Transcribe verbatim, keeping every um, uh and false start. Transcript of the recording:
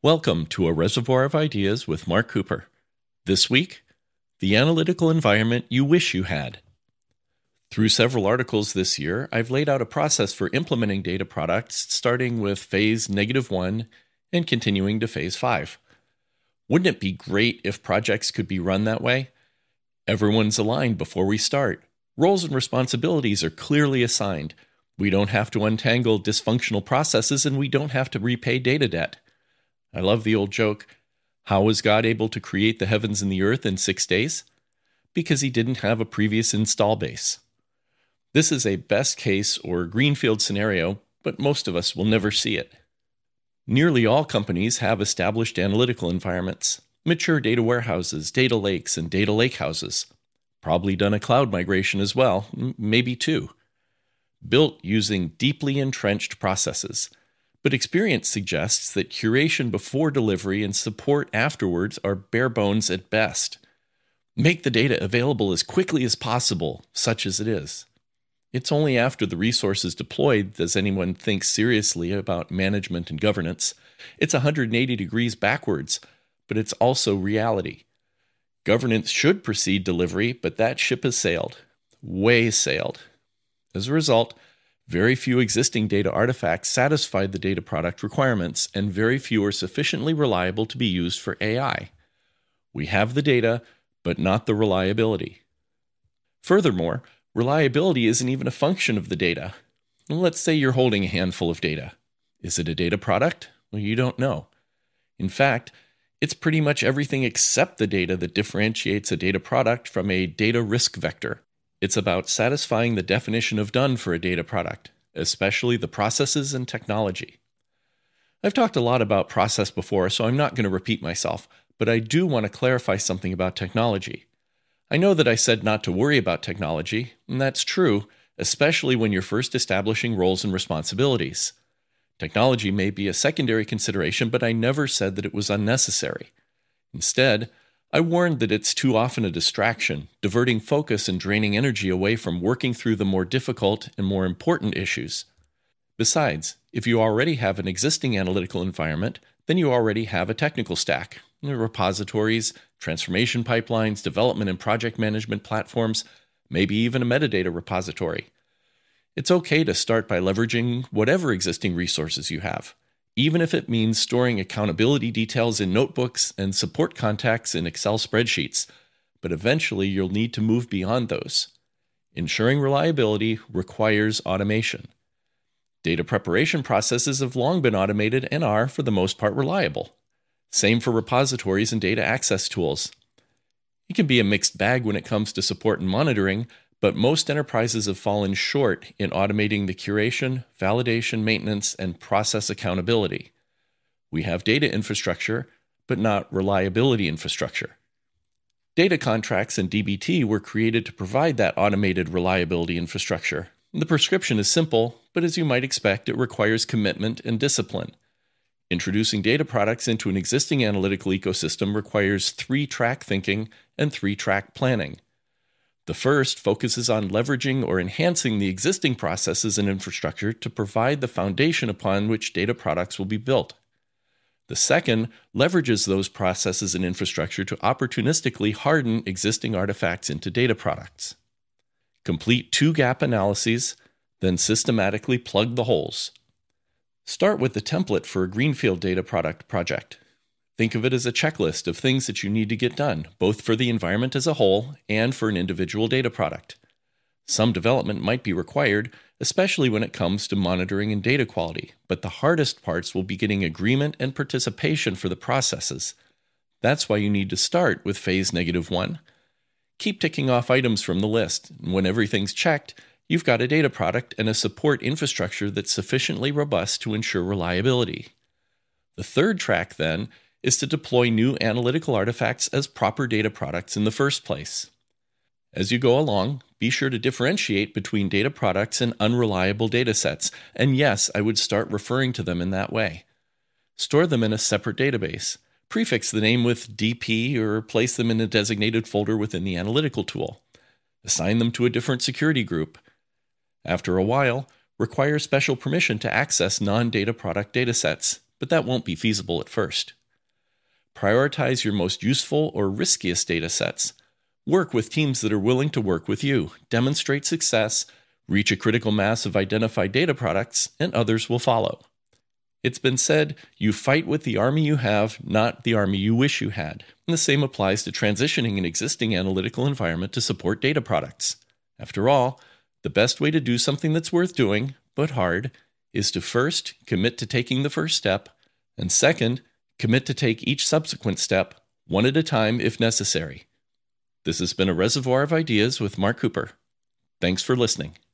Welcome to A Reservoir of Ideas with Mark Cooper. This week, the analytical environment you wish you had. Through several articles this year, I've laid out a process for implementing data products starting with phase negative one and continuing to phase five. Wouldn't it be great if projects could be run that way? Everyone's aligned before we start. Roles and responsibilities are clearly assigned. We don't have to untangle dysfunctional processes, and we don't have to repay data debt. I love the old joke, how was God able to create the heavens and the earth in six days? Because he didn't have a previous install base. This is a best case or greenfield scenario, but most of us will never see it. Nearly all companies have established analytical environments, mature data warehouses, data lakes, and data lakehouses. Probably done a cloud migration as well, maybe two. Built using deeply entrenched processes. But experience suggests that curation before delivery and support afterwards are bare bones at best. Make the data available as quickly as possible, such as it is. It's only after the resource is deployed does anyone think seriously about management and governance. It's one hundred eighty degrees backwards, but it's also reality. Governance should precede delivery, but that ship has sailed. Way sailed. As a result, very few existing data artifacts satisfy the data product requirements, and very few are sufficiently reliable to be used for A I. We have the data, but not the reliability. Furthermore, reliability isn't even a function of the data. Let's say you're holding a handful of data. Is it a data product? Well, you don't know. In fact, it's pretty much everything except the data that differentiates a data product from a data risk vector. It's about satisfying the definition of done for a data product, especially the processes and technology. I've talked a lot about process before, so I'm not going to repeat myself, but I do want to clarify something about technology. I know that I said not to worry about technology, and that's true, especially when you're first establishing roles and responsibilities. Technology may be a secondary consideration, but I never said that it was unnecessary. Instead, I warned that it's too often a distraction, diverting focus and draining energy away from working through the more difficult and more important issues. Besides, if you already have an existing analytical environment, then you already have a technical stack, repositories, transformation pipelines, development and project management platforms, maybe even a metadata repository. It's okay to start by leveraging whatever existing resources you have, even if it means storing accountability details in notebooks and support contacts in Excel spreadsheets, but eventually you'll need to move beyond those. Ensuring reliability requires automation. Data preparation processes have long been automated and are, for the most part, reliable. Same for repositories and data access tools. It can be a mixed bag when it comes to support and monitoring, but most enterprises have fallen short in automating the curation, validation, maintenance, and process accountability. We have data infrastructure, but not reliability infrastructure. Data contracts and D B T were created to provide that automated reliability infrastructure. The prescription is simple, but as you might expect, it requires commitment and discipline. Introducing data products into an existing analytical ecosystem requires three-track thinking and three-track planning. The first focuses on leveraging or enhancing the existing processes and infrastructure to provide the foundation upon which data products will be built. The second leverages those processes and infrastructure to opportunistically harden existing artifacts into data products. Complete two gap analyses, then systematically plug the holes. Start with the template for a greenfield data product project. Think of it as a checklist of things that you need to get done, both for the environment as a whole and for an individual data product. Some development might be required, especially when it comes to monitoring and data quality, but the hardest parts will be getting agreement and participation for the processes. That's why you need to start with phase negative one. Keep ticking off items from the list, and when everything's checked, you've got a data product and a support infrastructure that's sufficiently robust to ensure reliability. The third track, then, is to deploy new analytical artifacts as proper data products in the first place. As you go along, be sure to differentiate between data products and unreliable data sets, and yes, I would start referring to them in that way. Store them in a separate database. Prefix the name with D P or place them in a designated folder within the analytical tool. Assign them to a different security group. After a while, require special permission to access non-data product datasets, but that won't be feasible at first. Prioritize your most useful or riskiest data sets. Work with teams that are willing to work with you, demonstrate success, reach a critical mass of identified data products, and others will follow. It's been said, you fight with the army you have, not the army you wish you had. And the same applies to transitioning an existing analytical environment to support data products. After all, the best way to do something that's worth doing, but hard, is to first commit to taking the first step, and second, commit to take each subsequent step, one at a time if necessary. This has been a Reservoir of Ideas with Mark Cooper. Thanks for listening.